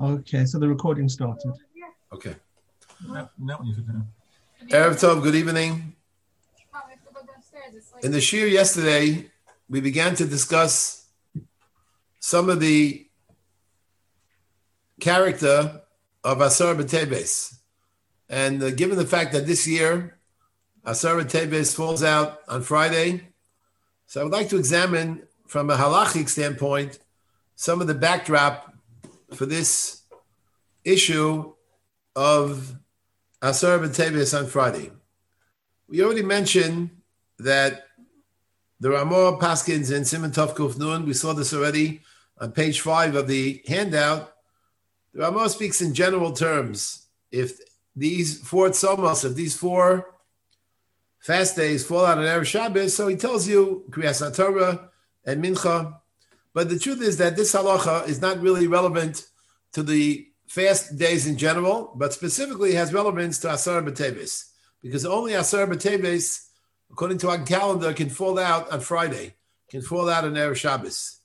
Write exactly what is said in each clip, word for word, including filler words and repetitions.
Okay, so the recording started. Okay. No, no, you could, uh, Erev Tov, good evening. In the shir yesterday, we began to discuss some of the character of Asar B'Teves. And uh, given the fact that this year, Asar B'Teves falls out on Friday, so I would like to examine from a halachic standpoint some of the backdrop for this issue of Asar B'Teves on Friday. We already mentioned that there are more paskins in Siman Tov Kuf Nun. We saw this already on page five of the handout. The Ramah speaks in general terms. If these four tzomos, if these four fast days fall out on Erev Shabbos, so he tells you Kriyas HaTorah and Mincha. But the truth is that this halacha is not really relevant to the fast days in general, but specifically has relevance to Asar B'Teves, because only Asar B'Teves, according to our calendar, can fall out on Friday, can fall out on Erev Shabbos.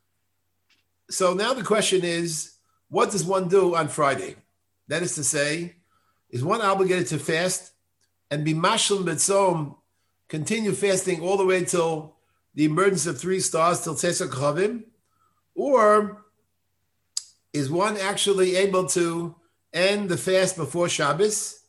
So now the question is, what does one do on Friday? That is to say, is one obligated to fast and be mashlim b'tzom, continue fasting all the way till the emergence of three stars, till Tzesach Chavim, or is one actually able to end the fast before Shabbos?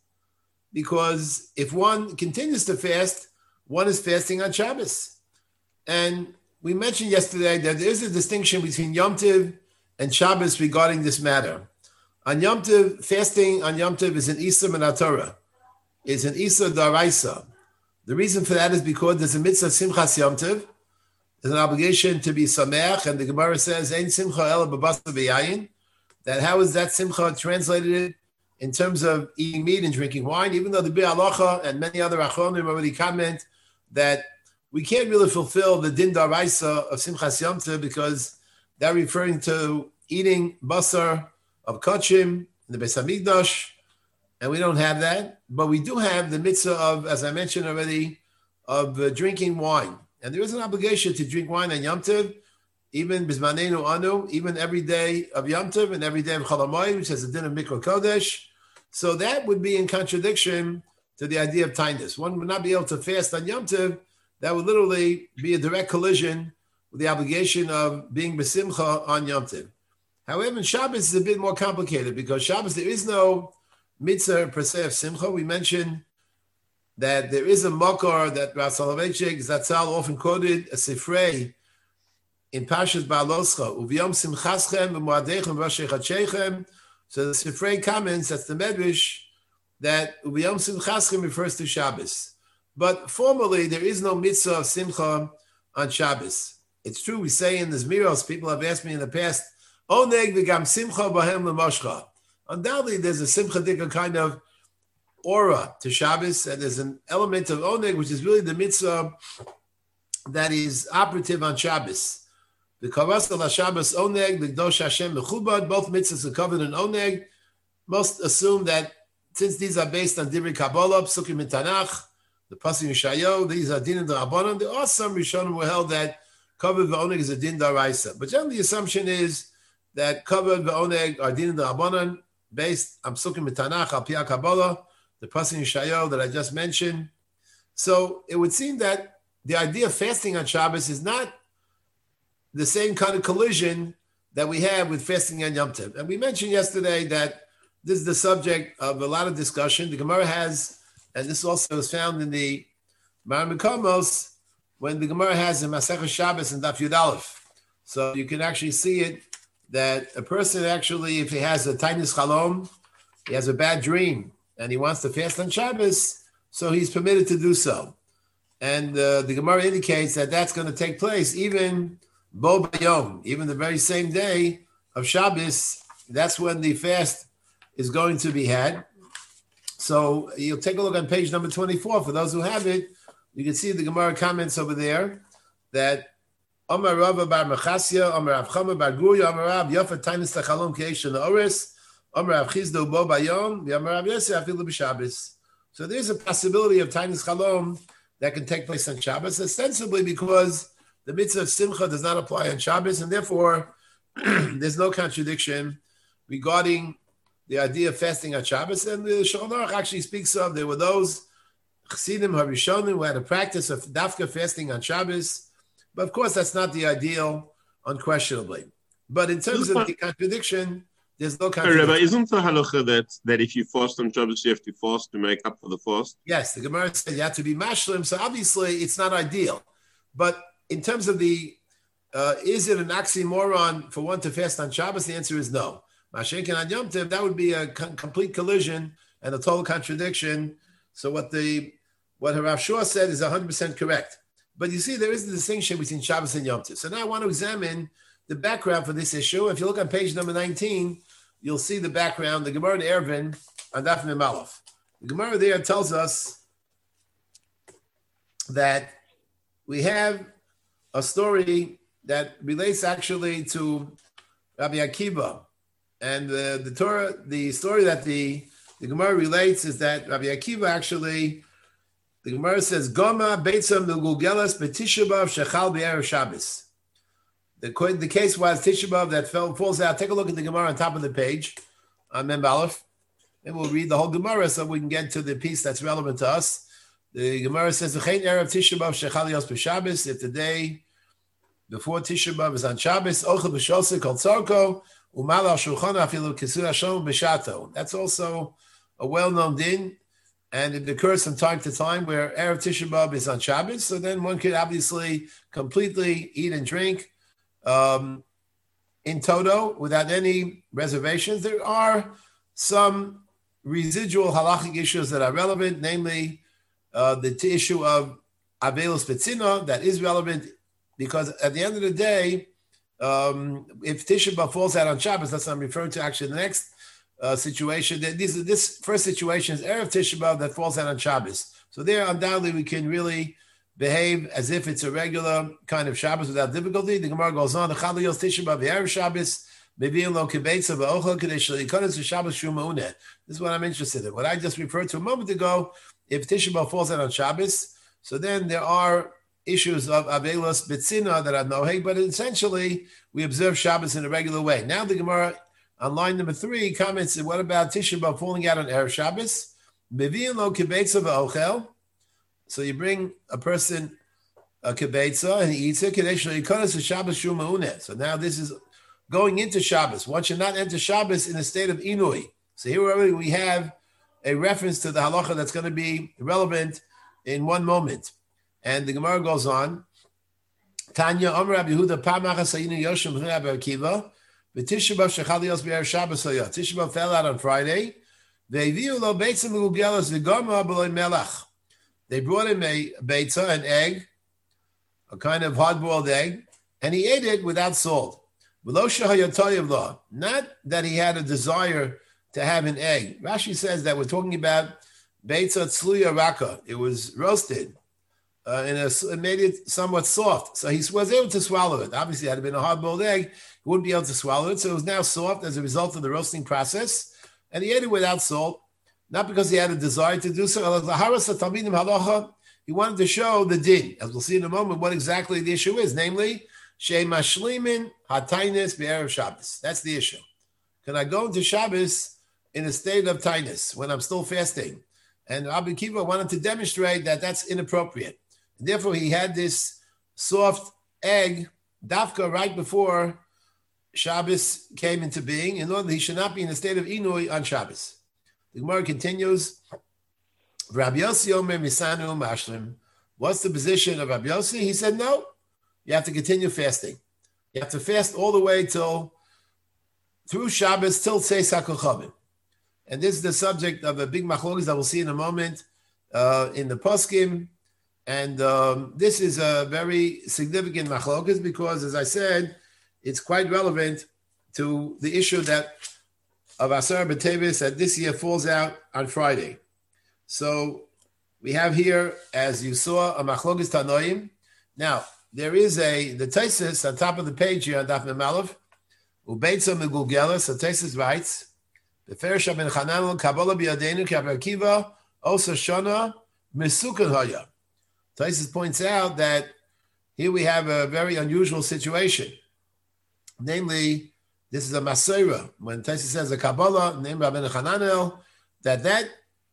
Because if one continues to fast, one is fasting on Shabbos. And we mentioned yesterday that there is a distinction between Yom Tov and Shabbos regarding this matter. On Yom Tov, fasting on Yom Tov is an Isur min HaTorah. It's an Isur D'Oraisa. The reason for that is because there's a mitzvah Simchas Yom Tov. There's an obligation to be Sameach, and the Gemara says, Ein Simcha Ela B'Basar V'Yayin. That how is that Simcha translated in terms of eating meat and drinking wine? Even though the Bir Halacha and many other Achronim already comment that we can't really fulfill the Din D'Oraisa of Simchas Yom Tov because they're referring to eating basar of kachim in the Beis Hamikdash, and we don't have that. But we do have the mitzvah of, as I mentioned already, of uh, drinking wine. And there is an obligation to drink wine on Yom Tov, even Bizmanenu Anu, even every day of Yom Tov and every day of Chol HaMoed, which has a din of Mikra Kodesh. So that would be in contradiction to the idea of kindness. One would not be able to fast on Yom Tov. That would literally be a direct collision with the obligation of being besimcha on Yom Tov. However, in Shabbos is a bit more complicated because Shabbos, there is no mitzvah per se of simcha. We mentioned that there is a makar that Rav Soloveitchik Zatzal often quoted, a sifrei in Parshas Ba'aloscha, Uv'yom simchaschem v'moadechem v'rosh chadshechem. So the sifrei comments, that's the medrash, that Uv'yom simchaschem refers to Shabbos. But formally, there is no mitzvah of simcha on Shabbos. It's true, we say in the Zmiros, people have asked me in the past, Oneg v'gam simcha b'hem l'moshcha. Undoubtedly, there's a simcha dika kind of aura to Shabbos, and there's an element of oneg, which is really the mitzvah that is operative on Shabbos. The kavas al Shabbos oneg, the kdosh Hashem mechubad, both mitzvahs are covered in oneg. Most assume that since these are based on Divrei Kabbalah, Psukim in Tanakh, the Pasuk Yeshayahu, these are din and Rabbanon. There are some Rishonim who held that covered v'oneg is a din d'oraisa. But generally the assumption is that covered v'oneg are din and Rabbanon based on Psukim in Tanakh, Al Pi Kabbalah, the Pasuk Yeshayahu that I just mentioned. So it would seem that the idea of fasting on Shabbos is not the same kind of collision that we have with fasting on Yom Tov. And we mentioned yesterday that this is the subject of a lot of discussion. The Gemara has, and this also is found in the Maran Mekomos, when the Gemara has in Masechah Shabbos and Daf Yud Aleph. So you can actually see it, that a person actually, if he has a tainis chalom, he has a bad dream, and he wants to fast on Shabbos, so he's permitted to do so. And uh, the Gemara indicates that that's going to take place even bo bayom, even the very same day of Shabbos. That's when the fast is going to be had. So you'll take a look on page number twenty-four. For those who have it, you can see the Gemara comments over there that Amar Rava bar Mechasya, Amar Rav Chama bar Guya, Amar Rav Yofa Tainis Tachalom Keish Oris, Amar Rav Chizdo Bo Bayom, Amar Rav Yosef Afilu B'Shabbos. So there's a possibility of Tainis Chalom that can take place on Shabbos, ostensibly because the mitzvah of Simcha does not apply on Shabbos, and therefore there's no contradiction regarding the idea of fasting on Shabbos, and the Shulchan Aruch actually speaks of there were those Chassidim Harishonim who had a practice of dafka fasting on Shabbos, but of course that's not the ideal, unquestionably. But in terms of the contradiction, there's no contradiction. Rabbi, isn't the halacha that, that if you fast on Shabbos, you have to fast to make up for the fast? Yes, the Gemara said you have to be mashlim, so obviously it's not ideal. But in terms of the, uh, is it an oxymoron for one to fast on Shabbos? The answer is no. Mashenkin on Yom Tov, that would be a co- complete collision and a total contradiction. So what the what Rav Shua said is one hundred percent correct. But you see, there is a distinction between Shabbos and Yom Tov. So now I want to examine the background for this issue. If you look on page number nineteen, you'll see the background, the Gemara in Eruvin on Daf Mem Aleph. The Gemara there tells us that we have a story that relates actually to Rabbi Akiva. And uh, the Torah, the story that the, the Gemara relates is that Rabbi Akiva actually, the Gemara says, Goma Beitzam Megulgelas B'Tisha B'Av Shechal B'Erev Shabbos. The, the case was Tisha B'Av that fell, falls out. Take a look at the Gemara on top of the page on Mem Aleph, and we'll read the whole Gemara so we can get to the piece that's relevant to us. The Gemara says, V'chein Erev Tisha B'Av Shechal Yos B'Shabbos. If the day before Tisha B'Av is on Shabbos, Ochel B'Shoseh Kol Tzorko, that's also a well-known din, and it occurs from time to time where Erev Tisha B'Av is on Shabbos, so then one could obviously completely eat and drink um, in toto without any reservations. There are some residual halachic issues that are relevant, namely uh, the t- issue of Avelus Betzina, that is relevant because at the end of the day, Um, if Tisha B'Av falls out on Shabbos, that's what I'm referring to actually the next uh, situation. This, this first situation is Erev Tisha B'Av that falls out on Shabbos. So there, undoubtedly, we can really behave as if it's a regular kind of Shabbos without difficulty. The Gemara goes on, the Chaliyos Tisha B'Av Erev Shabbos, Mevi'im Lo Kibeitza V'Ochel K'dei Sh'Likonos Shabbos Shu Ma'uneh. This is what I'm interested in. What I just referred to a moment ago, if Tisha B'Av falls out on Shabbos, so then there are issues of Avelos Betzina that are noheg, but essentially we observe Shabbos in a regular way. Now the Gemara on line number three comments, what about Tisha B'Av falling out on Erev Shabbos? Mevi'im lo kibeitza v'ochel. So you bring a person a kibeitza and he eats it. So now this is going into Shabbos. One should not enter Shabbos in a state of inui. So here already we have a reference to the halacha that's going to be relevant in one moment. And the Gemara goes on. Tanya Omer Rabbi Yehuda Pamachas Hayinu Yoshim B'nei Rabbi Akiva V'Tisha B'Av Shechal Yos B'Erev Shabbos Hayah. Tisha B'Av fell out on Friday. Ve'Viu Lo Beitzah Megugelas V'Goma B'Loi Melach. They brought him a beitzah, an egg, a kind of hard-boiled egg, and he ate it without salt. Not that he had a desire to have an egg. Rashi says that we're talking about beitzah tzluya raka. It was roasted. Uh, and it made it somewhat soft. So he was able to swallow it. Obviously, had it been a hard-boiled egg, he wouldn't be able to swallow it. So it was now soft as a result of the roasting process. And he ate it without salt, not because he had a desire to do so. He wanted to show the din, as we'll see in a moment, what exactly the issue is. Namely, Shemashlimin Hatainis B'Erev Shabbos. That's the issue. Can I go into Shabbos in a state of tainus when I'm still fasting? And Rabbi Akiva wanted to demonstrate that that's inappropriate. Therefore, he had this soft egg, dafka, right before Shabbos came into being, in order that he should not be in a state of inui on Shabbos. The Gemara continues, Rabbi Yossi Omer Misanu Mashlim. What's the position of Rabbi Yossi? He said, no, you have to continue fasting. You have to fast all the way till, through Shabbos, till Tzeis HaKochavim. And this is the subject of a big machlokes that we'll see in a moment uh, in the poskim. And um, this is a very significant machlokes because, as I said, it's quite relevant to the issue that of Asar B'Tevis that this year falls out on Friday. So we have here, as you saw, a machlokes tanoim. Now, there is a, the Taisus on top of the page here on Daf Mem Aleph, Ubeitza Megulgelas, the Taisus writes, the Feresh ben Chananel, Kabbalah B'Yadeinu, Rabbi Akiva, Osa Shana, Mesukan Haya. Taisus points out that here we have a very unusual situation. Namely, this is a Maseira. When Taisa says a Kabbalah named Rabbi Hananel, that that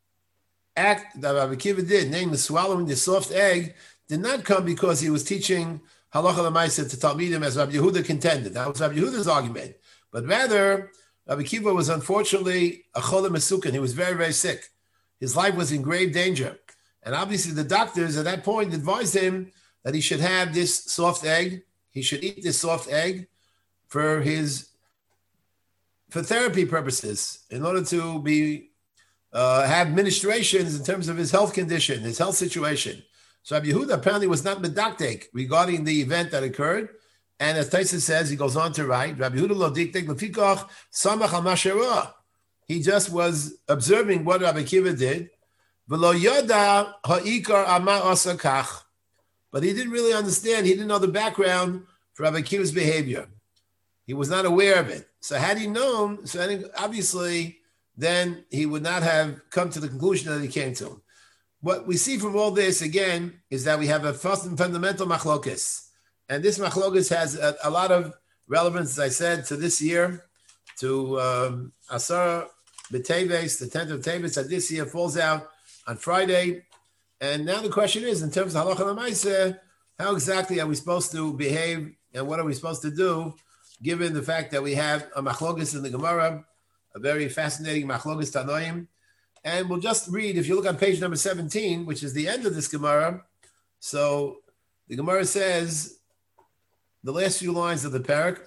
act that Rabbi Akiva did, namely swallowing the soft egg, did not come because he was teaching Halacha L'Maisa to Talmidim as Rabbi Yehuda contended. That was Rabbi Yehuda's argument. But rather, Rabbi Akiva was unfortunately a Cholim Mesukin. He was very, very sick. His life was in grave danger. And obviously the doctors at that point advised him that he should have this soft egg. He should eat this soft egg for his, for therapy purposes, in order to be, uh, have ministrations in terms of his health condition, his health situation. So Rabbi Yehuda apparently was not medactic regarding the event that occurred. And as Taisa says, he goes on to write, Rabbi Yehuda lo diktek lefikach samach al masherah. He just was observing what Rabbi Akiva did. V'lo yada ha'ikar ama asa kach. But he didn't really understand. He didn't know the background for Rabbi Akiva's behavior. He was not aware of it. So had he known, so I think obviously, then he would not have come to the conclusion that he came to. What we see from all this, again, is that we have a first and fundamental machlokes. And this machlokes has a, a lot of relevance, as I said, to this year, to um, Asar B'Teves, the tenth of Teves, that this year falls out on Friday. And now the question is, in terms of Halacha L'Maaseh, how exactly are we supposed to behave and what are we supposed to do, given the fact that we have a machlokes in the Gemara, a very fascinating machlokes Tanoim. And we'll just read, if you look on page number seventeen, which is the end of this Gemara. So the Gemara says, the last few lines of the parak.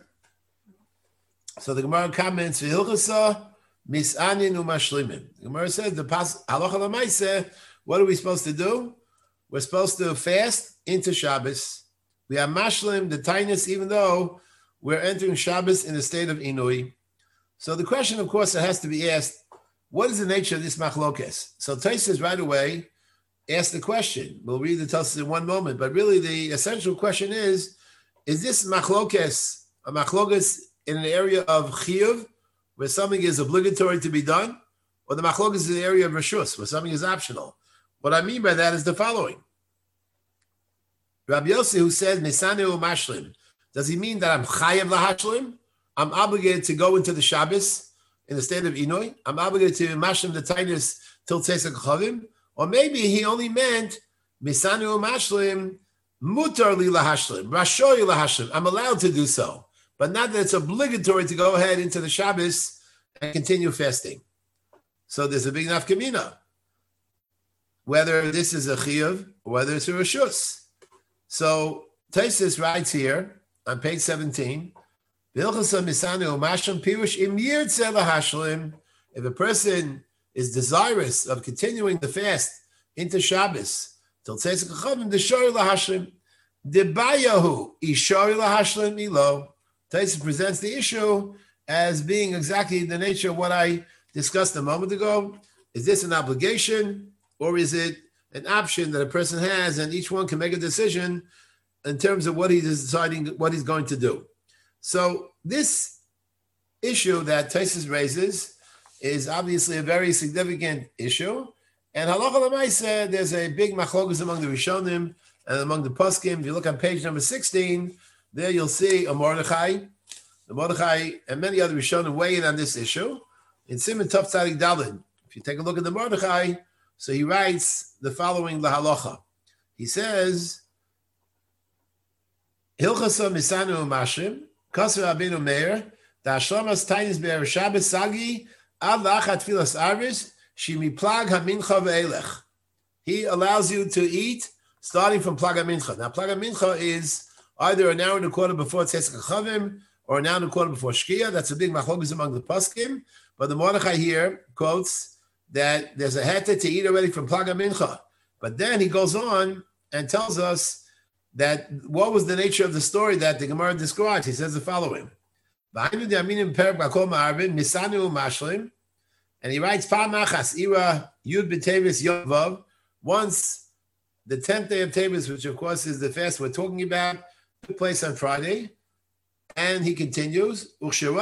So the Gemara comments, V'hilchasa mis'anin u'mashlimim. The Gemara says, the pas halacha l'maaseh, what are we supposed to do? We're supposed to fast into Shabbos. We are mashlim, the tightness, even though we're entering Shabbos in a state of inui. So the question, of course, that has to be asked, what is the nature of this machlokes? So Tosfos right away asked the question. We'll read the Tosfos in one moment, but really the essential question is, is this machlokes a machlokes in an area of chiyuv, where something is obligatory to be done, or the machlokes is in the area of reshus, where something is optional? What I mean by that is the following. Rabbi Yossi, who says, Nisanu mashlim, does he mean that I'm chayav lahashlim? I'm obligated to go into the Shabbos in the state of Inui? I'm obligated to mashlim the tightness till Tzesek Chavim? Or maybe he only meant, Misanu mashlim, mutar li lahashlim, rashoy lahashlim. I'm allowed to do so, but not that it's obligatory to go ahead into the Shabbos and continue fasting. So there's a big nafkamina, whether this is a chiyuv or whether it's a reshus. So Tosfos writes here on page seventeen, if a person is desirous of continuing the fast into Shabbos till Tzesek Chavim, the shori lahashlim, debayahu ishori lahashlim ilo. Tosfos presents the issue as being exactly the nature of what I discussed a moment ago. Is this an obligation or is it an option that a person has, and each one can make a decision in terms of what he's deciding, what he's going to do? So this issue that Tosfos raises is obviously a very significant issue. And halacha l'maaseh, there's a big machlokes among the Rishonim and among the Poskim. If you look on page number sixteen, there you'll see a Mordechai. The Mordechai and many other Rishonim weigh in on this issue. In Siman Tov Tzadik Daled, if you take a look at the Mordechai, so he writes the following lahalacha. He says, Hilchasa misanu mashim, Kasser Rabbeinu Meir, da Shlomas Tainis Be'er Shabbos Sagi, Ad Lachat Filas Arvis, Shimi Plag HaMincha Ve'elech. He allows you to eat starting from Plag HaMincha. Now, Plag HaMincha is either an hour and a quarter before Tzesek Chavim or an hour and a quarter before Shkia. That's a big machlokes among the Poskim. But the Mordechai here quotes that there's a heter to eat already from Plag HaMincha. But then he goes on and tells us that what was the nature of the story that the Gemara describes. He says the following. And he writes, once the tenth day of Teves, which of course is the fast we're talking about, took place on Friday. And he continues, he tells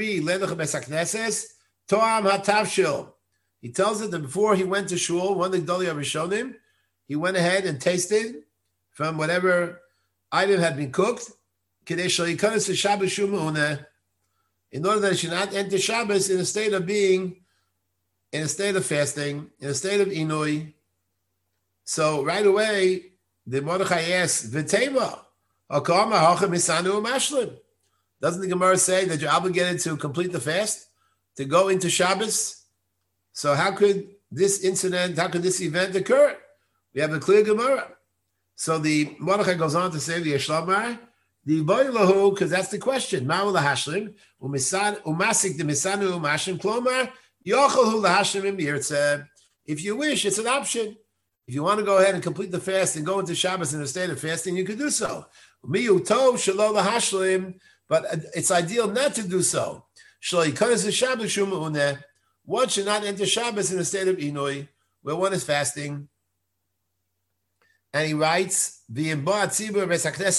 it that before he went to shul, one of the Gedolei Rishonim, he went ahead and tasted from whatever item had been cooked, in in order that it should not enter Shabbos in a state of being, in a state of fasting, in a state of inui. So right away, the Mordechai asks, V'tema, hakama hacha misanu mashlim. Doesn't the Gemara say that you're obligated to complete the fast, to go into Shabbos? So how could this incident, how could this event occur? We have a clear Gemara. So the Mordechai goes on to say, the Yeshlamar, the Boilahu, because that's the question. Ma'u lahashlim, umasik the misanu umashlim, klomar, yochel lahashlim im yirtzeh. If you wish, it's an option. If you want to go ahead and complete the fast and go into Shabbos in a state of fasting, you can do so. Miyu tov shelo lahashlim, but it's ideal not to do so. Shelo yikonis Shabbos shum uneh. One should not enter Shabbos in a state of inui, where one is fasting. And he writes, let's say the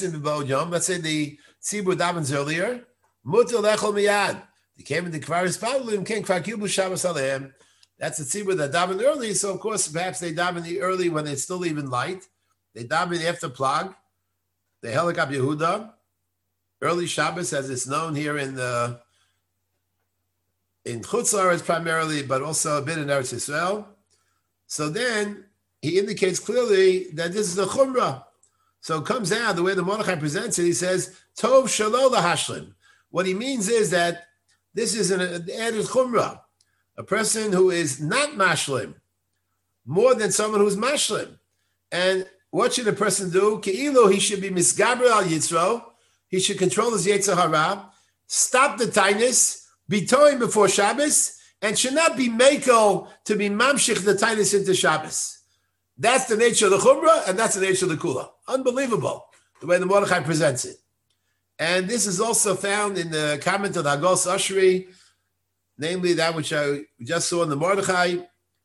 tzibur davens earlier, muter lechol miyad. They came in the kvaris palulim, came kvar kibu Shabbos aleim. That's the tzibur that daven early. So of course, perhaps they daven the early when it's still even light. They daven after plag. They helik up Yehuda. Early Shabbos, as it's known here in the in Chutz La'aretz primarily, but also a bit in Eretz Yisrael. So then he indicates clearly that this is a chumrah. So it comes out the way the Mordechai presents it. He says tov shelo lahashlim. What he means is that this is an added chumrah. A person who is not mashlim, more than someone who's mashlim. And what should a person do? Ke'ilu, he should be misgaber al yitzro. He should control his yetzer hara, stop the tightness, be toing before Shabbos, and should not be meko to be mamshich the tightness into Shabbos. That's the nature of the chumrah, and that's the nature of the kula. Unbelievable, the way the Mordechai presents it. And this is also found in the comment of the Hagos Ashri, namely that which I just saw in the Mordechai.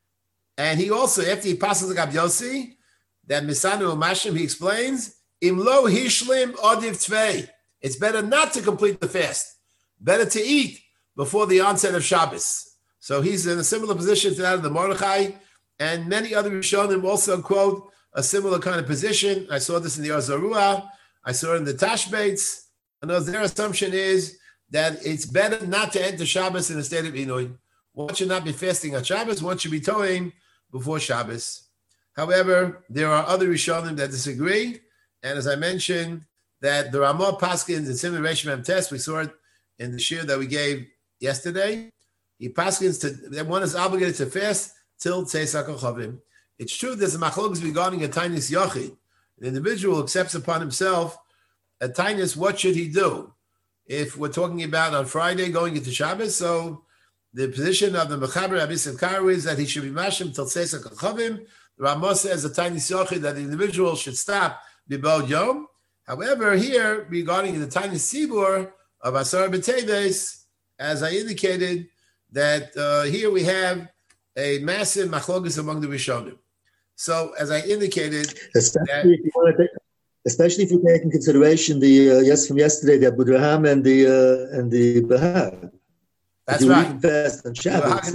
And he also, after he passes the Gab Yossi, that Misanu Mashim, he explains, Im lo hishlim odiv tvei. It's better not to complete the fast. Better to eat before the onset of Shabbos. So he's in a similar position to that of the Mordechai, and many other Rishonim also quote a similar kind of position. I saw this in the Arzarua. I saw it in the Tashbates. And their assumption is that it's better not to enter Shabbos in a state of Inui. One should not be fasting on Shabbos. One should be towing before Shabbos. However, there are other Rishonim that disagree. And as I mentioned, that the Ramah Paskins in Simon Reish Mem Tes, we saw it in the shir that we gave yesterday. He Paskins to that one is obligated to fast till Tzeisak HaChavim. It's true there's a machlokes regarding a tainis yachid. An individual accepts upon himself a tainis, what should he do? If we're talking about on Friday going into Shabbos, so the position of the Mechaber Rabbi Simkar is that he should be mashim till Tzeisak HaChavim. The Ramah says a tainis yachid that the individual should stop b'bod yom. However, here regarding the tainis sibur of Asar B'Teves, as I indicated, that uh, here we have a massive machlokas among the Rishonim. So, as I indicated, especially, that, if, you want to take, especially if you take in consideration the uh, yes from yesterday, the Abu Draham and the uh, and the Bahag. That's right. Fast on Shabbos.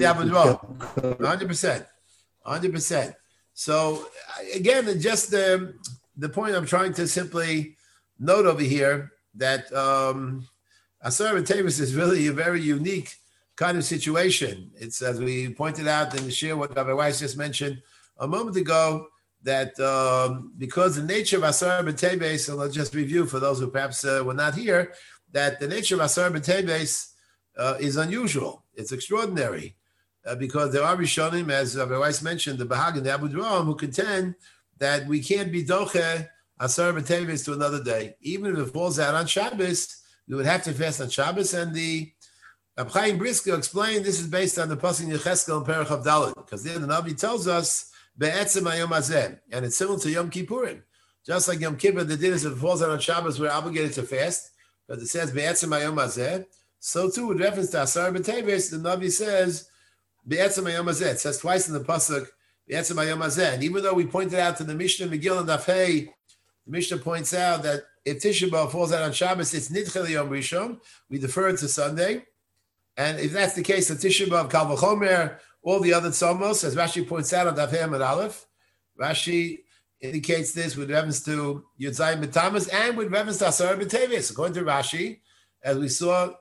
one hundred percent, one hundred percent. So, again, just the the point I'm trying to simply note over here that um, Asar B'Teves is really a very unique kind of situation. It's, as we pointed out in the shir, what Rabbi Weiss just mentioned a moment ago, that um, because the nature of Asar B'Teves, and let's just review for those who perhaps uh, were not here, that the nature of Asar B'Teves uh, is unusual. It's extraordinary uh, because there are Rishonim, as Rabbi Weiss mentioned, the Bahag and the Abu Dharam, who contend that we can't be doche Asar B'Teves to another day. Even if it falls out on Shabbos, we would have to fast on Shabbos. And the Reb Chaim Brisker explained this is based on the Pasuk Yecheskel and Perach of Dalet, because there the Navi tells us Be'etzem Hayom Hazeh, and it's similar to Yom Kippurim. Just like Yom Kippur, the din is if it falls out on Shabbos, we're obligated to fast, because it says Be'etzem Hayom Hazeh. So too, with reference to Asar B'Teves, the Navi says Be'etzem Hayom Hazeh. It says twice in the Pasuk Be'etzem Hayom Hazeh. And even though we pointed out to the Mishnah Megillah and Daf Hey, the Mishnah points out that if Tisha B'Av falls out on Shabbos, it's Nidchel Yom Rishon. We defer it to Sunday. And if that's the case, the Tisha B'Av, Kal V'chomer, all the other tzomos, as Rashi points out on Daf Hey and Aleph, Rashi indicates this with reference to Yud Zayin B'Tammuz and with reference to Asar B'Teves. According to Rashi, as we saw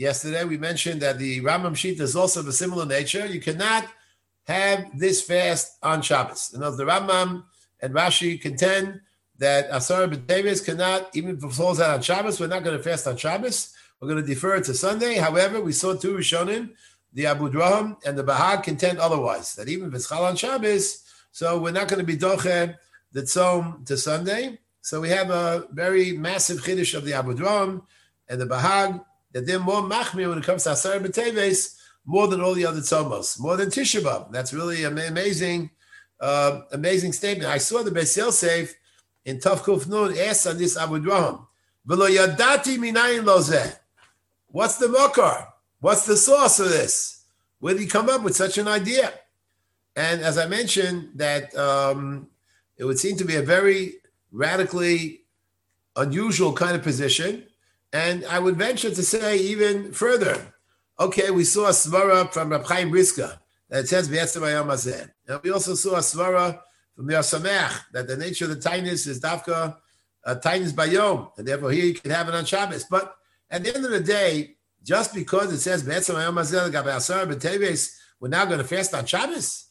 yesterday, we mentioned that the Rambam Shita is also of a similar nature. You cannot have this fast on Shabbos. In other words, the Rambam and Rashi contend that Asar B'Teves cannot, even if it falls out on Shabbos, we're not going to fast on Shabbos. We're going to defer it to Sunday. However, we saw two Rishonim, the Abu Draham and the Bahag, contend otherwise, that even if it's Chal on Shabbos, so we're not going to be doche the Tzom to Sunday. So we have a very massive Chiddush of the Abu Draham and the Bahag, that they're more machmir when it comes to Asar B'Teves, more than all the other tzomos, more than Tisha B'Av. That's really an amazing, uh, amazing statement. I saw the Beis Yosef in Tav Kuf Nun asked on this Abu Draham, V'lo yadati minayin lo zeh. What's the mokar? What's the source of this? Where did he come up with such an idea? And as I mentioned, that um, it would seem to be a very radically unusual kind of position. And I would venture to say even further, okay, we saw a svara from Reb Chaim Briska that it says B'etzem Hayom Hazeh. And we also saw a svara from Mir Sameach that the nature of the tainus is dafka uh, tainus bayom, and therefore here you can have it on Shabbos. But at the end of the day, just because it says B'etzem Hayom Hazeh Gabe Asar B'Teves, we're now going to fast on Shabbos.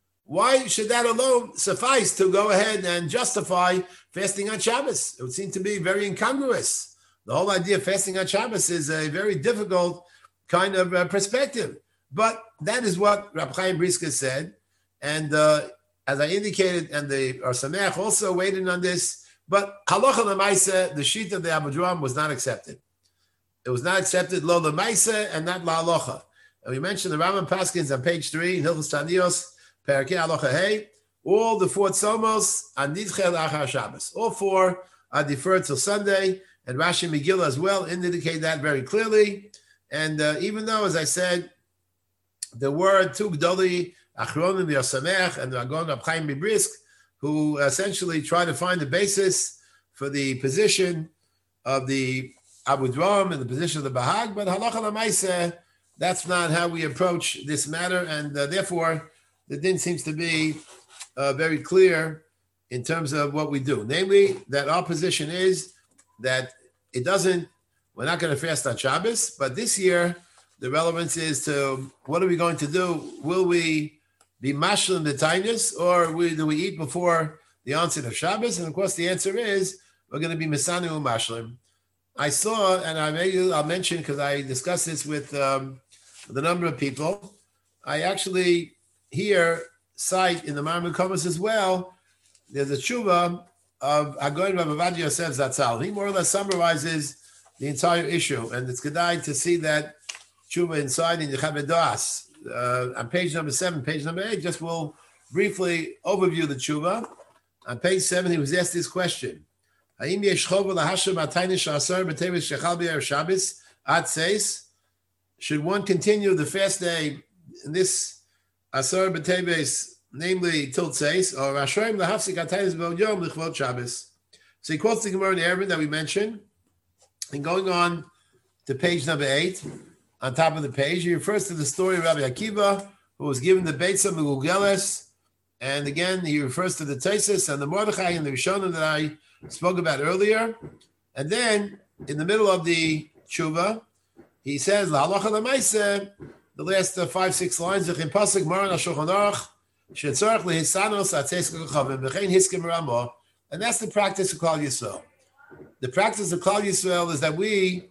Why should that alone suffice to go ahead and justify fasting on Shabbos? It would seem to be very incongruous. The whole idea of fasting on Shabbos is a very difficult kind of uh, perspective. But that is what Reb Chaim Briska said. And uh, as I indicated, and the Or Sameach also weighed on this, but halacha l'maisa, the sheet of the Abu Draham was not accepted. It was not accepted lo l'maisa and not la halacha. And we mentioned the Rambam Paskins on page three, in Hilchos Tanios, Perakei Halacha Hey, all the four tzomos are nidcheh l'achar Shabbos. All four are deferred till Sunday. And Rashi Megillah as well indicate that very clearly. And uh, even though, as I said, there were two Gdoli, Achronim Yosamech and the Agon Reb Chaim Brisk, who essentially tried to find the basis for the position of the Abu Draham and the position of the Bahag, but Halacha L'Maaseh, that's not how we approach this matter, and uh, therefore the din seems to be uh, very clear in terms of what we do. Namely, that our position is that it doesn't, we're not going to fast on Shabbos, but this year, the relevance is to what are we going to do? Will we be mashlim the tainus, or we, do we eat before the onset of Shabbos? And of course, the answer is we're going to be misanu mashlim. I saw, and I may, I'll mention because I discussed this with, um, with a number of people. I actually here cite in the Marmar Komas as well. There's a tshuva of Hagoyin Rav Ovadia Yosef Zatzal. He more or less summarizes the entire issue, and it's good to see that tshuva inside in the Chavod Das. Uh, on page number seven, page number eight, just will briefly overview the tshuva. On page seven, he was asked this question: Ha'im yesh chova lahashem ataynish asar b'teves shechal b'erev Shabbos ad seis? Should one continue the fast day in this asar b'teves, namely till Tzeis, or Rashoim lahafsik ataynis b'od yom l'chvod Shabbos? So he quotes the Gemara in Eruvin that we mentioned, and going on to page number eight, on top of the page, he refers to the story of Rabbi Akiva, who was given the Beitza Megugeles, and again, he refers to the Taisus and the Mordechai and the Rishonim that I spoke about earlier. And then, in the middle of the tshuva, he says, L'halacha l'maaseh, the last uh, five, six lines, V'chein pasuk Moran HaShulchan Aruch, shetzorach lehisanos atzeis k'kochavim, v'chein hiskim ramo, and that's the practice of Klal Yisrael. The practice of Klal Yisrael is that we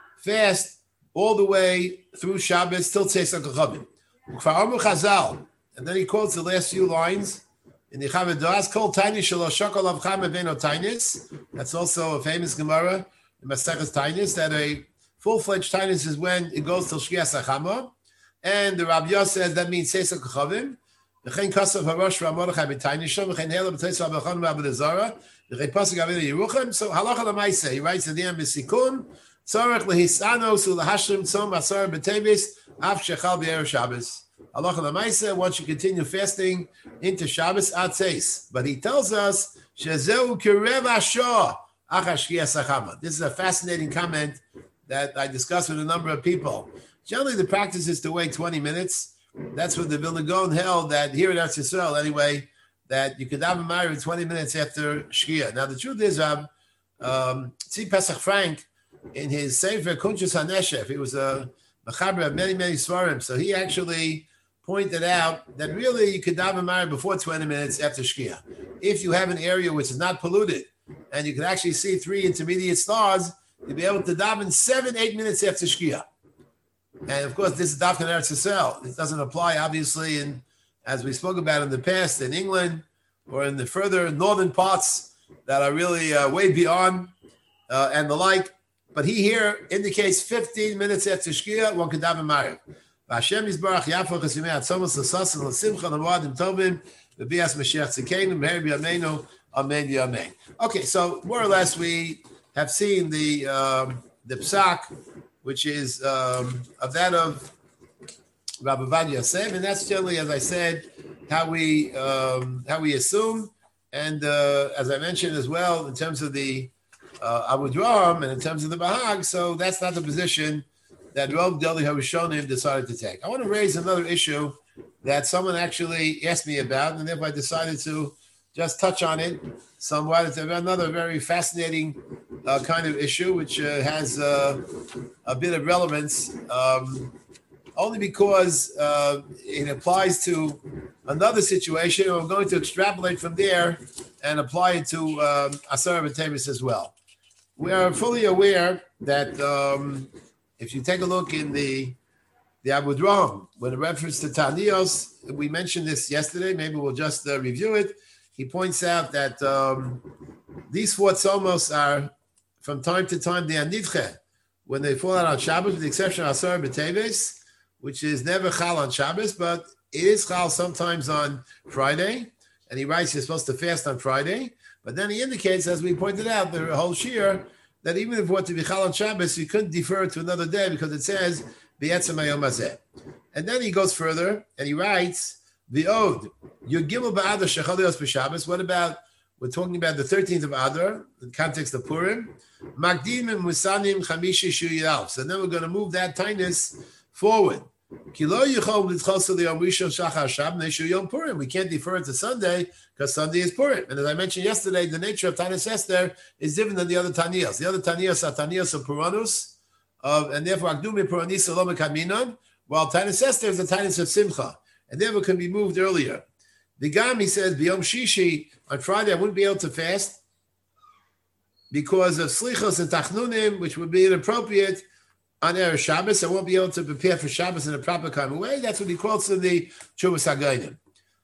fast all the way through Shabbos till Tzeis HaKochavim. Kfar Chazal, and then he quotes the last few lines in the Chavod Das, Kol Tainis Shelo Shokol Avcham Aveno Tainis. That's also a famous Gemara in Maseches Tainis, that a full-fledged Tainis is when it goes till Shkias HaChama. And the Rabbi Yos says that means Tzeis HaKochavim. V'chein Kasav Harosh V'Mordechai B'Tainisho, v'chein Hela B'Tzeis HaBachon V'Avodah Zarah, v'chein Pasuk Avinu Yeruchim. So Halacha L'Maaseh, he writes at the end, B'Sikun, Tzorech lehisanos ulahashlim tzom asar b'tevis af shechal b'erev Shabbos. Halacha l'maaseh, one should continue fasting into Shabbos ad seis. But he tells us shezeu kirev ashor achar shkias hachama. This is a fascinating comment that I discussed with a number of people. Generally, the practice is to wait twenty minutes. That's what the Vilna Gaon held, that here in Eretz Yisrael, anyway, that you could have a married twenty minutes after Shkia. Now, the truth is, um, um, Tzvi Pesach Frank in his Sefer Kunchus HaNeshef, he was a mechaber of many, many svarim. So he actually pointed out that really you could daven Mariv before twenty minutes after Shkia. If you have an area which is not polluted and you can actually see three intermediate stars, you'll be able to daven seven, eight minutes after Shkia. And of course, this is Dafkan Eretz Yisrael. It doesn't apply, obviously, in, as we spoke about in the past, in England or in the further northern parts that are really uh, way beyond uh, and the like. But he here indicates fifteen minutes after Shkia, one can daven Mariv. Hashem Yisbarach Yafach Esimei Atzomos L'Sasan L'Simcha L'Moadim Tovim V'Bias Mashiach Tzikeinu Meher B'Yameinu Amen V'Amen. Okay, so more or less we have seen the um, the psak, which is um, of that of Rabbi Ovadia Yosef, and that's generally, as I said, how we um, how we assume, and uh, as I mentioned as well, in terms of the uh, Abu Draham and in terms of the Bahag, so that's not the position that Rav Deli Harishonim decided to take. I want to raise another issue that someone actually asked me about, and therefore I decided to just touch on it somewhat. It's another very fascinating uh, kind of issue, which uh, has uh, a bit of relevance, um, only because uh, it applies to another situation. We're going to extrapolate from there and apply it to um, Asar B'Tevis as well. We are fully aware that um, if you take a look in the the Abu Draham, with a reference to Tanios, we mentioned this yesterday, maybe we'll just uh, review it. He points out that um, these four tzomos are, from time to time, they are nidche, when they fall out on Shabbos, with the exception of Asar B'Teves, which is never chal on Shabbos, but it is chal sometimes on Friday. And he writes you're supposed to fast on Friday. But then he indicates, as we pointed out, the whole shir, that even if it were to be chal on Shabbos, you couldn't defer it to another day because it says, B'etzem hayom hazeh. And then he goes further and he writes, V'od, Yud Gimel B'Adar shechal lios b'Shabbos. What about, we're talking about the thirteenth of Adar, in the context of Purim. Magdim and Musanim Chamishi Shu Yal. So then we're going to move that tinus forward. We can't defer it to Sunday because Sunday is Purim. And as I mentioned yesterday, the nature of Tanis Esther is different than the other Tanios. The other Tanios are Tanios of Puranus, of, and therefore Akdumi Puranis Salom Kaminon, while Tanis Esther is the Tanis of Simcha, and therefore can be moved earlier. The Gam, he says, B'Yom Shishi, on Friday I wouldn't be able to fast because of Slichos and Tachnunim, which would be inappropriate. On Erev Shabbos, I won't be able to prepare for Shabbos in a proper kind of way. That's what he quotes in the Chuvas HaGainim.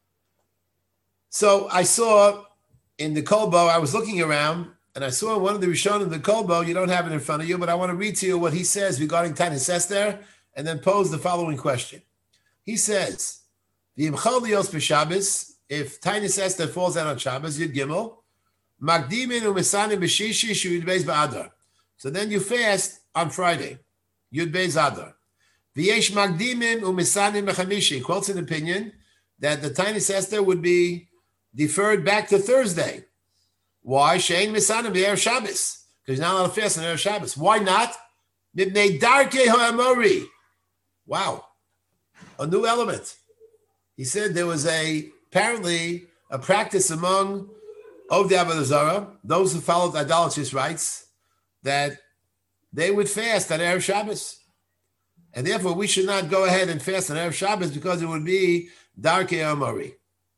So I saw in the Kolbo, I was looking around, and I saw one of the Rishonim in the Kolbo. You don't have it in front of you, but I want to read to you what he says regarding Tanis Esther, and then pose the following question. He says, V'imchal lios b'Shabbos, if Tanis Esther falls out on Shabbos, Yud Gimel, Magdimin u'mesanim b'shishi shu Yud Beis b'Adar. So then you fast on Friday. Yud Beis Adar. V'yesh magdimim u'misanim b'chamishi. Quotes an opinion that the Tanis Esther would be deferred back to Thursday. Why? Shein misanim b'erev Shabbos. Because you're not allowed to fast on erev Shabbos. Why not? Mibnei darkei ha'amori. Wow. A new element. He said there was a, apparently, a practice among Ovdei Avodah Zarah, those who followed idolatrous rites, that they would fast on Erev Shabbos. And therefore, we should not go ahead and fast on Erev Shabbos because it would be Darkei Amori.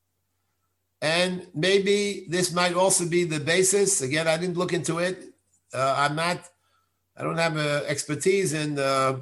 And maybe this might also be the basis. Again, I didn't look into it. Uh, I'm not, I don't have uh, expertise in, uh,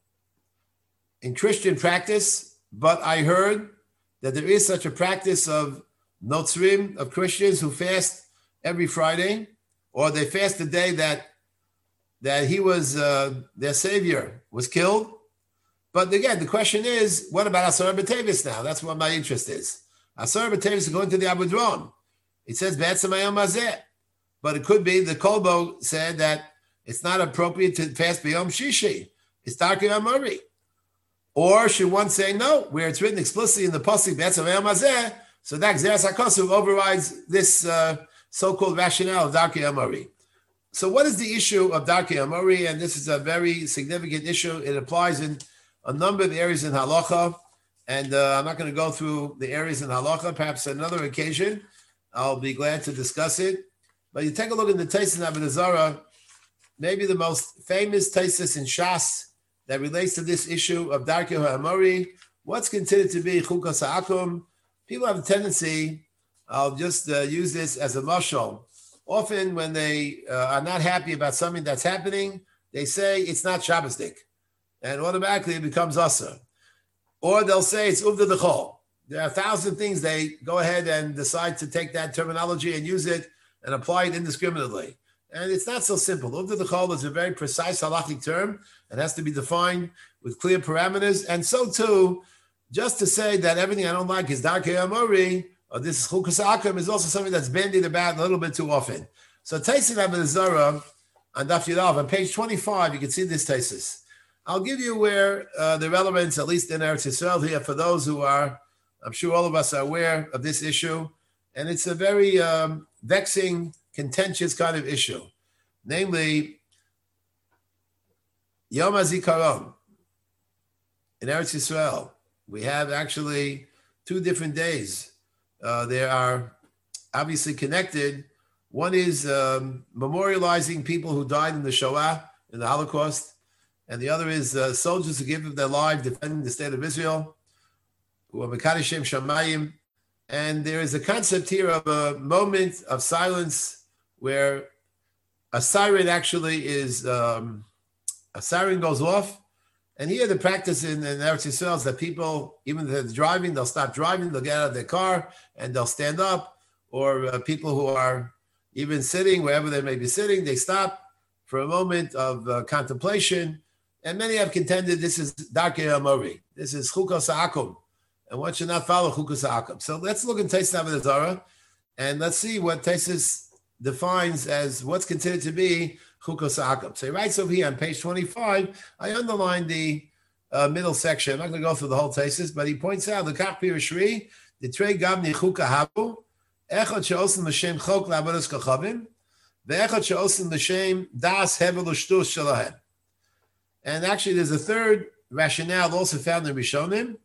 in Christian practice, but I heard that there is such a practice of Notzrim, of Christians who fast every Friday, or they fast the day that that he was, uh, their savior was killed. But again, the question is, what about Asar B'Tevis now? That's what my interest is. Asar B'Tevis is going to the Abu Draham. It says, B'etzem hayom hazeh. But it could be, the Kolbo said that it's not appropriate to fast B'Yom Shishi. It's Darkei Amori. Or should one say, no, where it's written explicitly in the Pasuk, B'etzem hayom hazeh, so that Gzeras HaKosov overrides this uh, so-called rationale of Darkei Amori. So what is the issue of Darkei Amori? And this is a very significant issue. It applies in a number of areas in Halacha. And uh, I'm not going to go through the areas in Halacha. Perhaps on another occasion, I'll be glad to discuss it. But you take a look at the Teitzin Avodah Zarah, maybe the most famous Taisus in Shas that relates to this issue of Darkei HaAmori. What's considered to be Chukas HaAkum? People have a tendency, I'll just uh, use this as a mashal. Often when they uh, are not happy about something that's happening, they say it's not Shabbosdik. And automatically it becomes Asa. Or they'll say it's Uvda D'chol. There are a thousand things they go ahead and decide to take that terminology and use it and apply it indiscriminately. And it's not so simple. Uvda D'chol is a very precise halachic term. It has to be defined with clear parameters. And so too, just to say that everything I don't like is Darkei HaAmori, or this is Chukas HaAkum, is also something that's bandied about a little bit too often. So Taisus Avodah Zarah on Daf Yudav, on page twenty-five, you can see this Taisus. I'll give you where uh, the relevance, at least in Eretz Yisrael here, for those who are, I'm sure all of us are aware of this issue. And it's a very um, vexing, contentious kind of issue. Namely, Yom HaZikaron in Eretz Yisrael. We have actually two different days. Uh, they are obviously connected. One is um, memorializing people who died in the Shoah, in the Holocaust, and the other is uh, soldiers who give up their lives defending the state of Israel, who are Mekadeshim Shamayim. And there is a concept here of a moment of silence where a siren actually is, um, a siren goes off. And here the practice in, in Eretz Yisrael is that people, even if they're driving, they'll stop driving, they'll get out of their car and they'll stand up. Or uh, people who are even sitting, wherever they may be sitting, they stop for a moment of uh, contemplation. And many have contended this is Darkei HaAmori. This is Chukas HaAkum. And one should not follow Chukas HaAkum. So let's look in Taisus Avodah Zarah and let's see what Taisus defines as what's considered to be Chukas HaAkum. So he writes over here on page twenty-five, I underlined the uh, middle section. I'm not going to go through the whole Taisus, but he points out the Kach Pirashri, the Trei Gavni Chuka Habu, Echad She'osim L'Shem Chok L'Avodas Kachavim, Ve'echad She'osim L'Shem Das Hevel U'Shtus Shalahem. And actually there's a third rationale also found in Rishonim,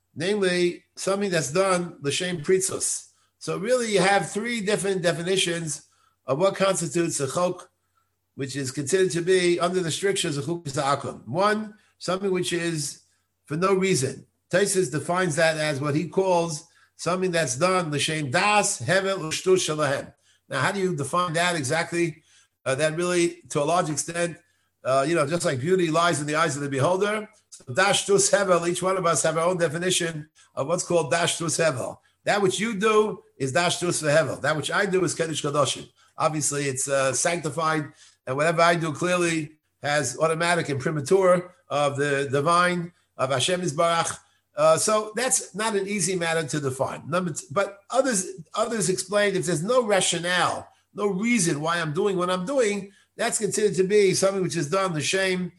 namely something that's done L'Shem Pritzos. So really you have three different definitions of what constitutes a chok, which is considered to be under the strictures of Chukas HaAkum. One, something which is for no reason. Taisus defines that as what he calls something that's done L'Shem Das Hevel U'Shtus Shalahem. Now, how do you define that exactly? Uh, that really, to a large extent, uh, you know, just like beauty lies in the eyes of the beholder. So Das Shtus Hevel, each one of us have our own definition of what's called Das Shtus Hevel. That which you do is Das Shtus Hevel. That which I do is Kedush Kadoshim. Obviously, it's uh, sanctified, and whatever I do clearly has automatic imprimatur of the divine, of Hashem Yisbarach. Uh, so that's not an easy matter to define. Number two, but others others explained if there's no rationale, no reason why I'm doing what I'm doing, that's considered to be something which is done L'Shem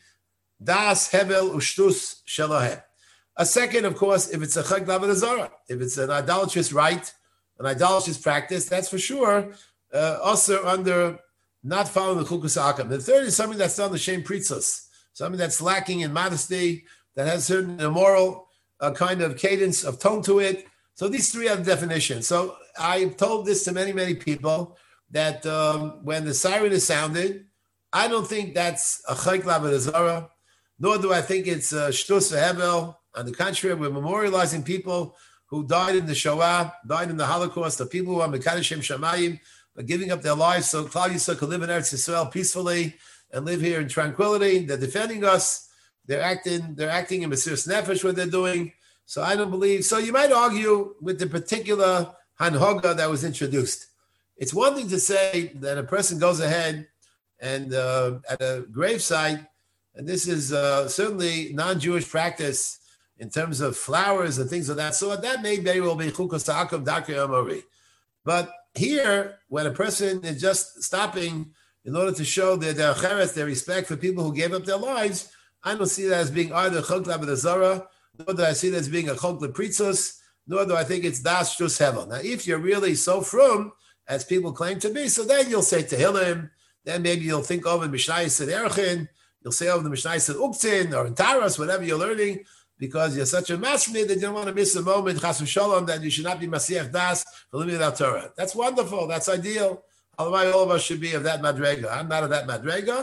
Das Hevel U'Shtus Shalahem. A second, of course, if it's a Chag Avodah Zarah, if it's an idolatrous rite, an idolatrous practice, that's for sure uh, also under not following the Chukas HaAkum. The third is something that's done L'Shem Pritzos, something that's lacking in modesty, that has certain immoral uh, kind of cadence of tone to it. So these three are the definitions. So I've told this to many, many people that um, when the siren is sounded, I don't think that's a Chag Avodah Zarah, nor do I think it's a Shtus Hevel. On the contrary, we're memorializing people who died in the Shoah, died in the Holocaust, the people who are Mekadeshim Shamayim, but giving up their lives so Klal Yisrael could live in Eretz Yisrael peacefully and live here in tranquility. They're defending us. They're acting, they're acting in Mesiras Nefesh, what they're doing. So I don't believe. So you might argue with the particular Hanhoga that was introduced. It's one thing to say that a person goes ahead and uh, at a gravesite, and this is uh, certainly non-Jewish practice in terms of flowers and things of that sort, that may very well be Chukas HaAkum Darkei HaAmori. But here, when a person is just stopping in order to show their their cheres, their respect for people who gave up their lives, I don't see that as being either Chok Avodah Zarah, nor do I see that as being a Chok L'Pritzos, nor do I think it's Das Shtus Hevel. Now, if you're really so frum, as people claim to be, so then you'll say Tehillim, then maybe you'll think over Mishnayos and Erchin, you'll say over the Mishnayos and Uktzin, or in Taras, whatever you're learning, because you're such a master that you don't want to miss a moment, Chas v'Shalom, that you should not be Masiach Das for living without Torah. That's wonderful. That's ideal. Otherwise, all of us should be of that madrega. I'm not of that madrega.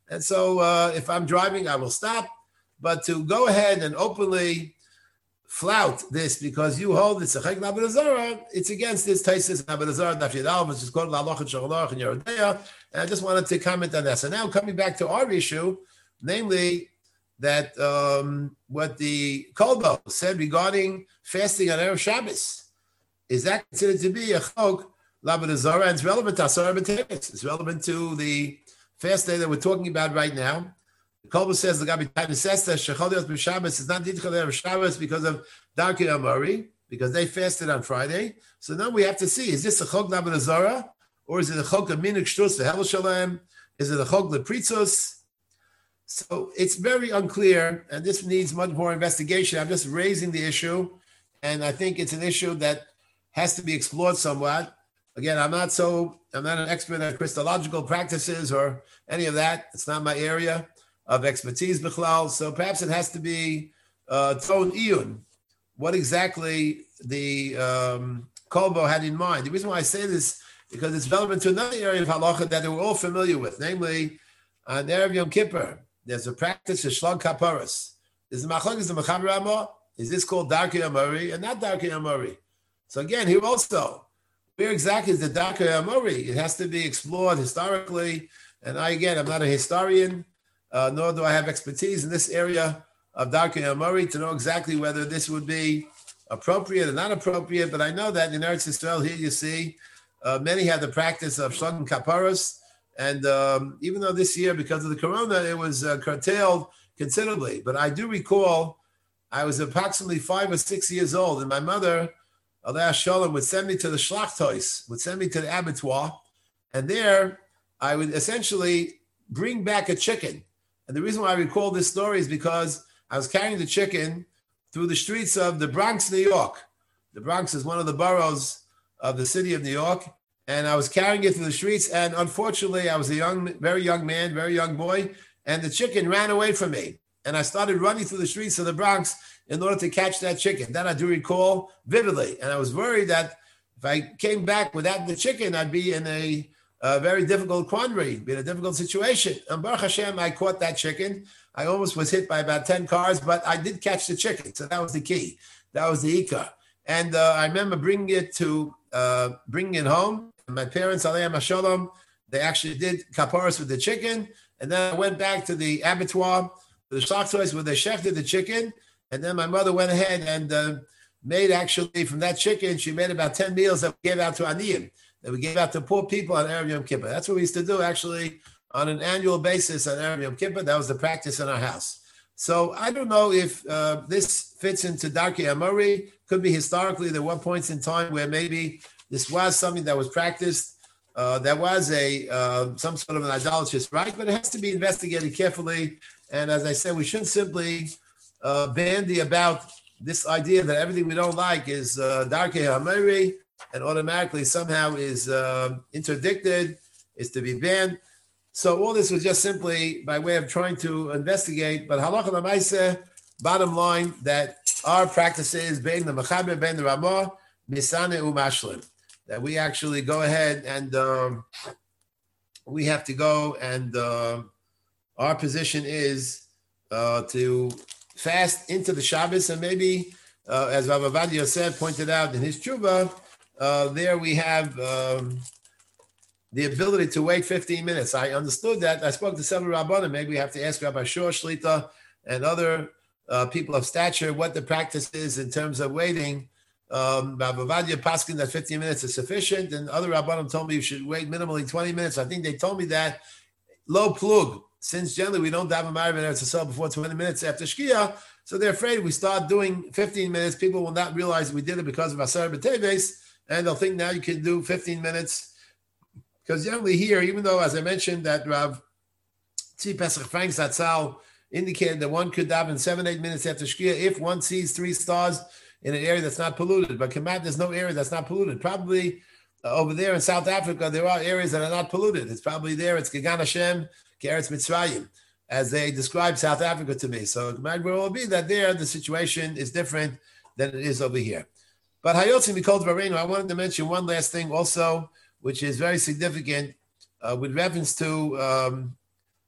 And so uh, if I'm driving, I will stop. But to go ahead and openly flout this because you hold it's a chek l'Avodah Zarah, it's against this Taisis and Avodah Zarah Daf Yud Aleph, which is called La'aloch and Shalach and Yoreh Deah. And I just wanted to comment on that. So now coming back to our issue, namely that um, what the Kolbo said regarding fasting on Erev Shabbos, is that considered to be a chok l'Avodah Zarah? And it's relevant to Asar B'Teves. It's relevant to the fast day that we're talking about right now. The Kolbo says the Gabi Taim says that Shecholios B'Shabbos is not Didchel Erev Shabbos because of Darkei Amori, because they fasted on Friday. So now we have to see, is this a chok l'Avodah Zarah, or is it a chok of Minuk Shtus V'Hevel Shalem? Is it a chok l'Pritzos? So it's very unclear, and this needs much more investigation. I'm just raising the issue, and I think it's an issue that has to be explored somewhat. Again, I'm not so, I'm not an expert at Christological practices or any of that. It's not my area of expertise, Bichlal. So perhaps it has to be uh, Ton Iyun, what exactly the um, Kolbo had in mind. The reason why I say this, because it's relevant to another area of halacha that we're all familiar with, namely on Erev Yom Kippur. There's a practice of Shlog Kaparas. Is the Machlok, is the Mechaber Ramah? Is this called Darkei Amori and not Darkei Amori? So again, here also, where exactly is the Darkei Amori? It has to be explored historically. And I, again, I'm not a historian, uh, nor do I have expertise in this area of Darkei Amori to know exactly whether this would be appropriate or not appropriate. But I know that in Eretz Yisrael, here you see, uh, many have the practice of Shlog Kaparas. And um, even though this year, because of the corona, it was uh, curtailed considerably. But I do recall I was approximately five or six years old, and my mother, Allah Shalom, would send me to the Schlachtois, would send me to the abattoir. And there I would essentially bring back a chicken. And the reason why I recall this story is because I was carrying the chicken through the streets of the Bronx, New York. The Bronx is one of the boroughs of the city of New York. And I was carrying it through the streets, and unfortunately, I was a young, very young man, very young boy, and the chicken ran away from me. And I started running through the streets of the Bronx in order to catch that chicken. That I do recall vividly. And I was worried that if I came back without the chicken, I'd be in a, a very difficult quandary, be in a difficult situation. And Baruch Hashem, I caught that chicken. I almost was hit by about ten cars, but I did catch the chicken. So that was the key. That was the ikar. And uh, I remember bringing it to, uh, bringing it home. My parents, Aleichem Hashalom, they actually did kaparas with the chicken. And then I went back to the abattoir, the Schlachtois, where they shechted the chicken. And then my mother went ahead and uh, made actually from that chicken, she made about ten meals that we gave out to Aniyim, that we gave out to poor people on Erev Yom Kippur. That's what we used to do actually on an annual basis on Erev Yom Kippur. That was the practice in our house. So I don't know if uh, this fits into Darkei Amori. Could be historically, there were points in time where maybe this was something that was practiced. Uh, there was a uh, some sort of an idolatrous right, but it has to be investigated carefully. And as I said, we shouldn't simply uh, bandy about this idea that everything we don't like is uh, Darkei Amori and automatically somehow is uh, interdicted, is to be banned. So all this was just simply by way of trying to investigate. But halacha l'maaseh, bottom line, that our practice is bein the mechaber, bein the ramah, misane umashlim. That we actually go ahead and um, we have to go and uh, our position is uh, to fast into the Shabbos, and maybe uh, as Rav Avad Yosef pointed out in his tshuva, uh, there we have um, the ability to wait fifteen minutes. I understood that. I spoke to several rabbanim. Maybe we have to ask Rabbi Shor Shlita and other uh, people of stature what the practice is in terms of waiting. Um, Rabbi Vadia Paskin that fifteen minutes is sufficient, and other rabbanim told me you should wait minimally twenty minutes. I think they told me that low plug, since generally we don't have a marriage in Eretz Yisrael before twenty minutes after Shkia, so they're afraid we start doing fifteen minutes. People will not realize we did it because of Asar B'Teves, and they'll think now you can do fifteen minutes. Because generally here, even though, as I mentioned, that Rav Tzvi Pesach Frank Zatzal indicated that one could daven seven, eight minutes after Shkia if one sees three stars in an area that's not polluted. But Kemat, there's no area that's not polluted. Probably uh, over there in South Africa, there are areas that are not polluted. It's probably there. It's Gegan Hashem, Keretz Mitzrayim, as they describe South Africa to me. So the Magma will be that there, the situation is different than it is over here. But Hayotzim Mikol Dvareinu, I wanted to mention one last thing also, which is very significant uh, with reference to um,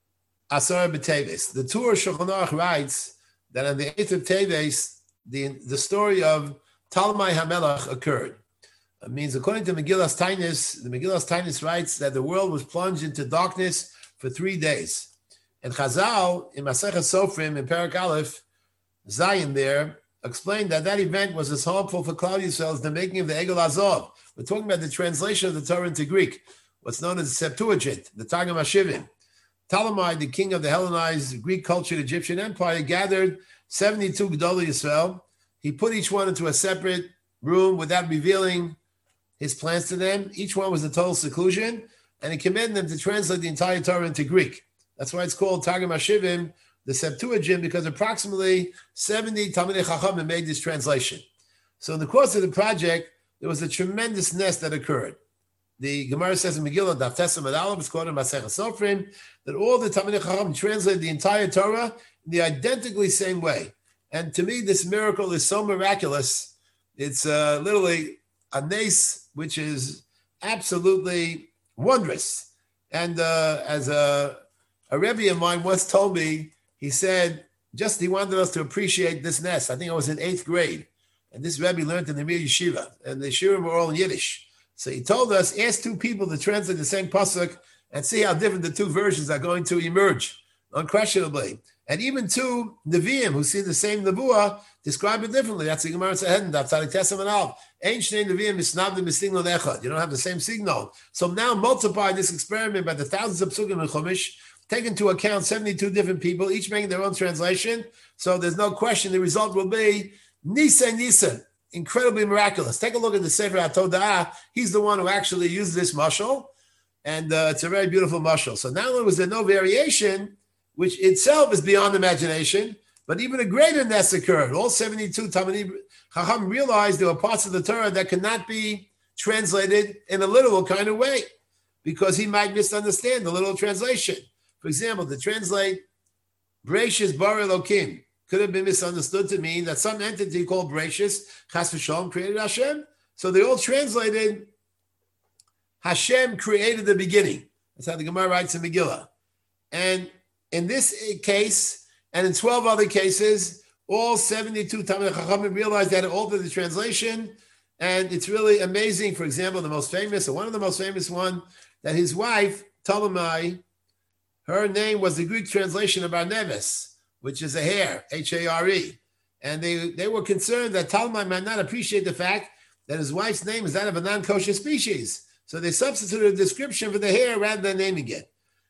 Asar B'Teves. The Tur Shulchan Aruch writes that on the eighth of Teves, the, the story of Talmai HaMelech occurred. It means, according to Megillas Tainis, the Megillas Tainis writes that the world was plunged into darkness for three days. And Chazal, in Masechet Sofrim, in Perek Aleph, Zion there, explained that that event was as harmful for Klal Yisrael as the making of the Egel Azov. We're talking about the translation of the Torah into Greek, what's known as the Septuagint, the Targum HaShivim. Ptolemy, the king of the Hellenized Greek-cultured Egyptian empire, gathered seventy-two Gedolei Yisrael. He put each one into a separate room without revealing his plans to them. Each one was in total seclusion, and he commanded them to translate the entire Torah into Greek. That's why it's called Targum HaShivim, the Septuagint, because approximately seventy Talmidei Chachamim made this translation. So in the course of the project, there was a tremendous nest that occurred. The Gemara says in Megillah, Daf Tesam Ad Aleph, it's called in Masechet Sofrim, that all the Talmidei Chachamim translated the entire Torah in the identically same way. And to me, this miracle is so miraculous. It's uh, literally a nace, which is absolutely wondrous. And uh, as a, a Rebbe of mine once told me, he said, just he wanted us to appreciate this nest. I think I was in eighth grade. And this Rebbe learned in the Mir Yeshiva. And the Shirim were all in Yiddish. So he told us, ask two people to translate the same pasuk and see how different the two versions are going to emerge, unquestionably. And even two Nevi'im who see the same Nebuah describe it differently. That's the Gemara Tzahedin, that's Tzadik Tesam and Al. Ein Shnei Nevi'im Misnavdim B'Signal Echad. You don't have the same signal. So now multiply this experiment by the thousands of psukim in Chumash, take into account seventy-two different people, each making their own translation. So there's no question the result will be Nisan Nisan. Incredibly miraculous. Take a look at the Sefer HaToda'ah. He's the one who actually used this mashal, and uh, it's a very beautiful mashal. So not only was there no variation, which itself is beyond imagination, but even a greater nest occurred. All seventy-two Talmidei Chacham realized there were parts of the Torah that could not be translated in a literal kind of way, because he might misunderstand the literal translation. For example, to translate Bereshis bara Elokim could have been misunderstood to mean that some entity called Bereshis, Chas v'Shalom, created Hashem. So they all translated Hashem created the beginning. That's how the Gemara writes in Megillah. And in this case, and in twelve other cases, all seventy-two Talmidei Chachamim realized that it altered the translation. And it's really amazing. For example, the most famous, or one of the most famous one, that his wife, Ptolemy, her name was the Greek translation of Arneves, which is a hare, H A R E. And they, they were concerned that Talmai might not appreciate the fact that his wife's name is that of a non-kosher species. So they substituted a description for the hare rather than naming it.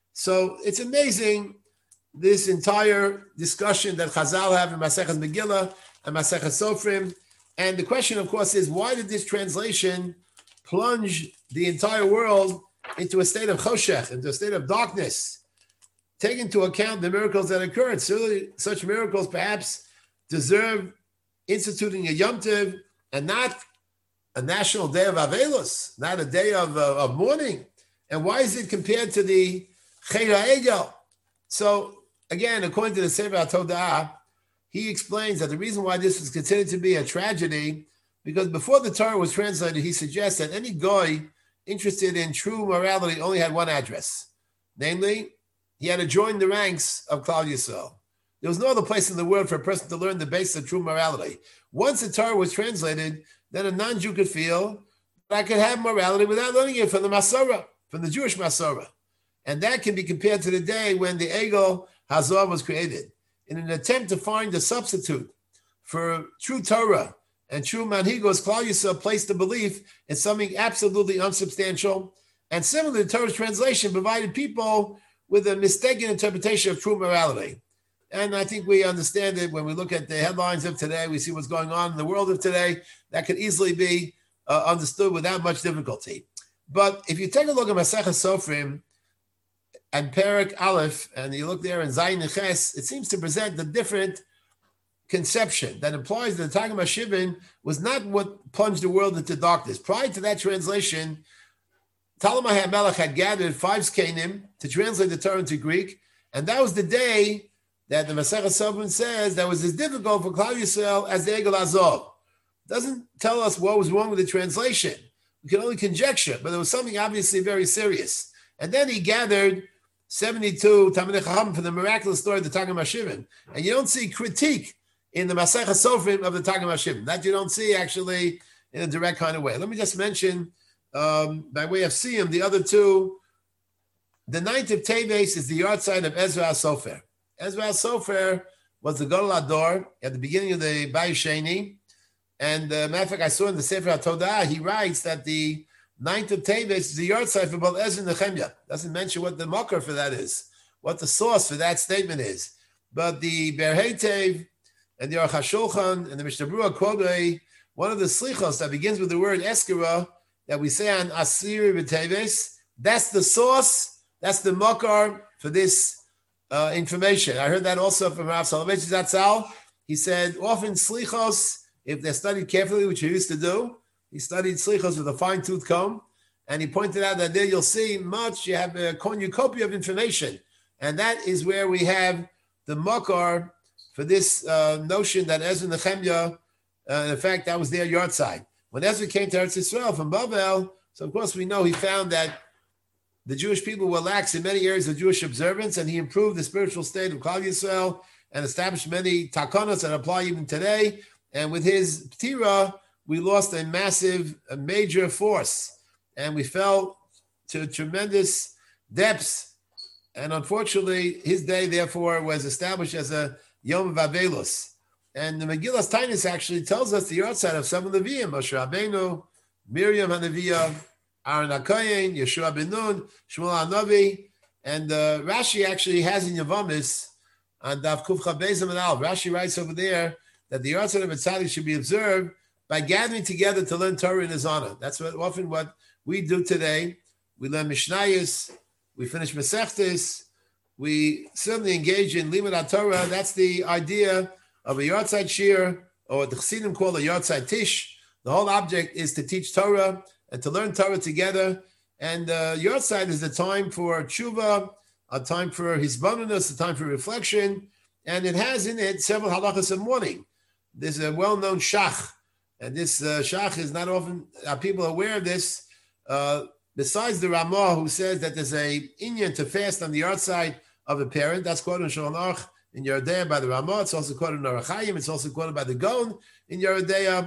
So it's amazing, this entire discussion that Chazal have in Masechet Megillah and Masechet Sofrim. And the question, of course, is why did this translation plunge the entire world into a state of choshech, into a state of darkness? Take into account the miracles that occurred. Certainly, such miracles perhaps deserve instituting a Yom Tov and not a national day of Avelos, not a day of, uh, of mourning. And why is it compared to the Chei HaEgel? So, again, according to the Sefer HaToda'ah, he explains that the reason why this was considered to be a tragedy, because before the Torah was translated, he suggests that any goy interested in true morality only had one address, namely, he had to join the ranks of Klal Yisrael. There was no other place in the world for a person to learn the base of true morality. Once the Torah was translated, then a non-Jew could feel that I could have morality without learning it from the Masorah, from the Jewish Masorah. And that can be compared to the day when the Egel Hazor was created. In an attempt to find a substitute for true Torah and true Manhigos, Klal Yisrael placed the belief in something absolutely unsubstantial. And similarly, the Torah's translation provided people with a mistaken interpretation of true morality. And I think we understand it when we look at the headlines of today. We see what's going on in the world of today. That could easily be uh, understood without much difficulty. But if you take a look at Masechet Sofrim and Perek Aleph, and you look there in Zayin Ches, it seems to present a different conception that implies that the Targum HaShivim was not what plunged the world into darkness. Prior to that translation, Talmai HaMelech had gathered five Zkenim to translate the Torah into Greek, and that was the day that the Masechet Sofrim says that was as difficult for Klal Yisrael as the Egel Azov. Doesn't tell us what was wrong with the translation. We can only conjecture, but there was something obviously very serious. And then he gathered seventy-two Talmidei Chacham for the miraculous story of the Targum HaShivim. And you don't see critique in the Masechah Sofrim of the Targum HaShivim. That you don't see actually in a direct kind of way. Let me just mention, um, by way of siyum, the other two. The ninth of Teves is the yard sign of Ezra HaSofer. Ezra HaSofer was the Gadol Ador at the beginning of the Bayis Sheni. And uh, matter of fact, I saw in the Sefer HaTodah, he writes that the ninth of Teves is the yard sign for both Ezra and Nehemiah. Doesn't mention what the makar for that is, what the source for that statement is. But the Ber Heitev and the Aruch HaShulchan and the Mishnah Berurah quote one of the slichos that begins with the word Eskira that we say on Asiri B'Teves. That's the source. That's the makar for this uh, information. I heard that also from Rav Soloveitch Zatzal. He said often slichos, if they're studied carefully, which he used to do, he studied slichos with a fine-tooth comb, and he pointed out that there you'll see much, you have a cornucopia of information, and that is where we have the makar for this uh, notion that Ezra and Nehemiah, uh, in fact, that was their yard side. When Ezra came to Eretz Yisrael from Babel, so of course we know he found that the Jewish people were lax in many areas of Jewish observance, and he improved the spiritual state of Klal Yisrael and established many takonos that apply even today. And with his ptira, we lost a massive, a major force, and we fell to tremendous depths. And unfortunately, his day, therefore, was established as a Yom Vavelus. And the Megillas Tainus actually tells us the yard side of some of the Nevi'im, Moshe Rabbeinu, Miriam HaNeviah, Aaron HaKohen, Yeshua ben Nun, Shmuel HaNavi, and uh, Rashi actually has in Yavamis on Daf Kuf Chav Beis Amud Aleph. Rashi writes over there that the yard side of a tzaddik should be observed by gathering together to learn Torah in his honor. That's what, often what we do today. We learn Mishnayos, we finish Masechtas, we certainly engage in Limud HaTorah. That's the idea of a yard side shir, or what the Chassidim call a yard side tish. The whole object is to teach Torah and to learn Torah together. And uh, yard side is the time for tshuva, a time for hisbonenus, a time for reflection, and it has in it several halachas of mourning. There's a well-known shach, and this uh, shach is not often, are people aware of this, uh, besides the Ramah, who says that there's a inyan to fast on the yard side of a parent. That's quoted in Shulchan Aruch in Yeridea by the Ramah. It's also quoted in Orach Chaim. It's also quoted by the Gaon in Yeridea.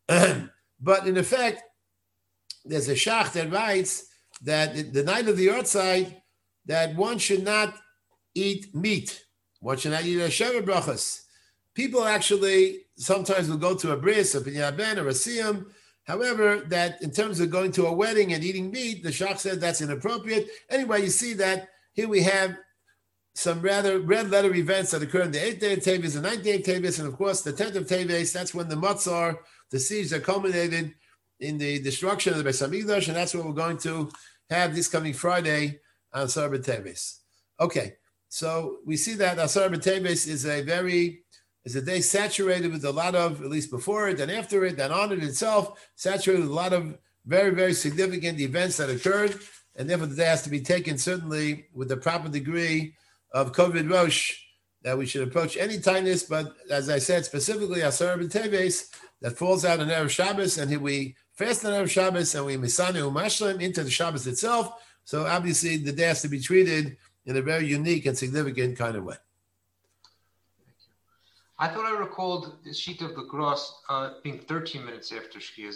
But in effect, there's a shach that writes that the night of the yard side, that one should not eat meat. One should not eat a sheva brachas. People actually sometimes will go to a bris, a pinyan ben, or a siyum. However, that in terms of going to a wedding and eating meat, the shach said that's inappropriate. Anyway, you see that here we have some rather red letter events that occur in the eighth day of Teves, the ninth day of Teves, and of course the tenth of Teves. That's when the matzar, the siege, that culminated in the destruction of the Beis Hamikdash, and that's what we're going to have this coming Friday on Asar B'Teves. Okay, so we see that Asar B'Teves is a very is a day saturated with a lot of, at least before it and after it and on it itself, saturated with a lot of very, very significant events that occurred, and therefore the day has to be taken certainly with the proper degree of COVID Rosh that we should approach any tightness, but as I said, specifically Asar B'Teves, that falls out on Erev Shabbos, and here we fast on Erev Shabbos, and we misanu umashlim into the Shabbos itself. So obviously the day has to be treated in a very unique and significant kind of way. I thought I recalled the sheet of the Gross uh, being thirteen minutes after Shkia.